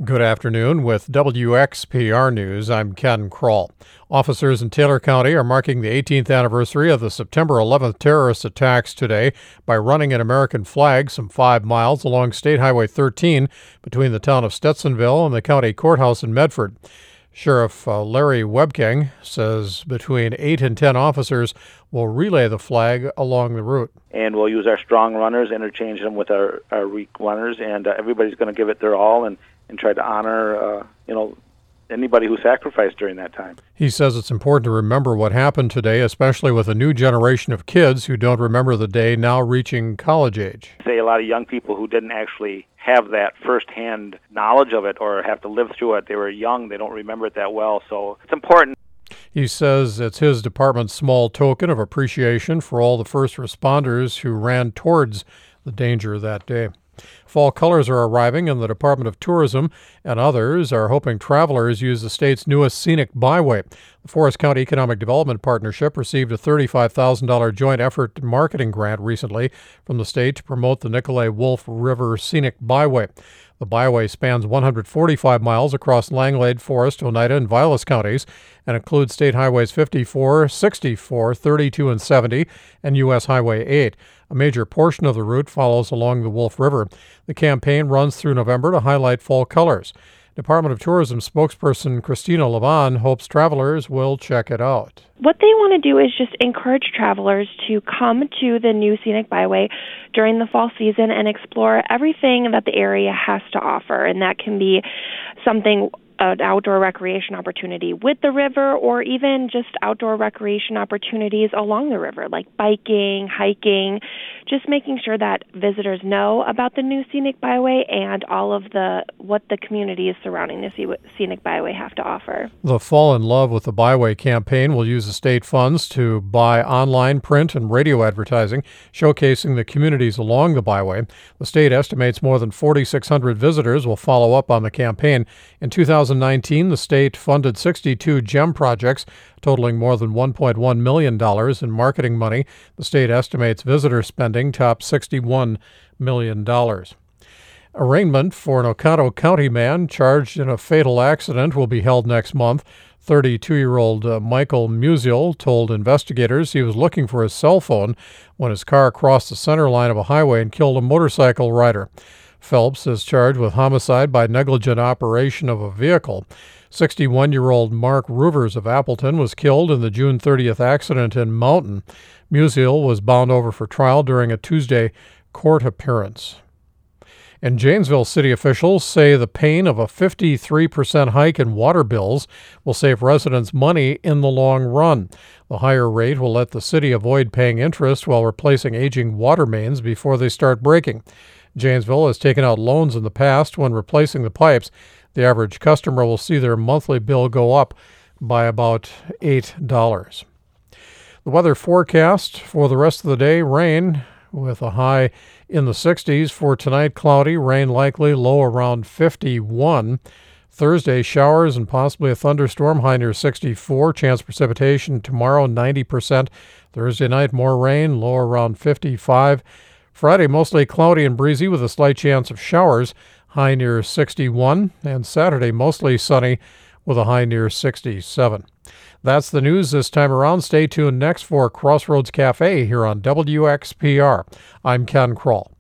Good afternoon. With WXPR News, I'm Ken Kroll. Officers in Taylor County are marking the 18th anniversary of the September 11th terrorist attacks today by running an American flag some 5 miles along State Highway 13 between the town of Stetsonville and the county courthouse in Medford. Sheriff Larry Webking says between 8 and 10 officers will relay the flag along the route. And we'll use our strong runners, interchange them with our weak runners, and everybody's going to give it their all and try to honor, anybody who sacrificed during that time. He says it's important to remember what happened today, especially with a new generation of kids who don't remember the day now reaching college age. Say a lot of young people who didn't actually have that firsthand knowledge of it or have to live through it. They were young, they don't remember it that well, so it's important. He says it's his department's small token of appreciation for all the first responders who ran towards the danger that day. Fall colors are arriving, and the Department of Tourism and others are hoping travelers use the state's newest scenic byway. The Forest County Economic Development Partnership received a $35,000 joint effort marketing grant recently from the state to promote the Nicolay Wolf River Scenic Byway. The byway spans 145 miles across Langlade, Forest, Oneida, and Vilas counties and includes State Highways 54, 64, 32, and 70, and U.S. Highway 8. A major portion of the route follows along the Wolf River. The campaign runs through November to highlight fall colors. Department of Tourism spokesperson Christina Levon hopes travelers will check it out. What they want to do is just encourage travelers to come to the new scenic byway during the fall season and explore everything that the area has to offer. And that can be something, an outdoor recreation opportunity with the river, or even just outdoor recreation opportunities along the river, like biking, hiking, just making sure that visitors know about the new scenic byway and all of what the communities surrounding the scenic byway have to offer. The Fall in Love with the Byway campaign will use the state funds to buy online, print, and radio advertising showcasing the communities along the byway. The state estimates more than 4,600 visitors will follow up on the campaign. In 2019, the state funded 62 GEM projects totaling more than $1.1 million in marketing money. The state estimates visitor spending topped $61 million. Arraignment for an Oconto County man charged in a fatal accident will be held next month. 32-year-old Michael Musial told investigators he was looking for his cell phone when his car crossed the center line of a highway and killed a motorcycle rider. Phelps is charged with homicide by negligent operation of a vehicle. 61-year-old Mark Roovers of Appleton was killed in the June 30th accident in Mountain. Musial was bound over for trial during a Tuesday court appearance. And Janesville city officials say the pain of a 53% hike in water bills will save residents money in the long run. The higher rate will let the city avoid paying interest while replacing aging water mains before they start breaking. Janesville has taken out loans in the past when replacing the pipes. The average customer will see their monthly bill go up by about $8. The weather forecast for the rest of the day: rain with a high in the 60s. For tonight, cloudy, rain likely, low around 51. Thursday, showers and possibly a thunderstorm, high near 64. Chance precipitation tomorrow, 90%. Thursday night, more rain, low around 55. Friday, mostly cloudy and breezy with a slight chance of showers, high near 61. And Saturday, mostly sunny with a high near 67. That's the news this time around. Stay tuned next for Crossroads Cafe here on WXPR. I'm Ken Kroll.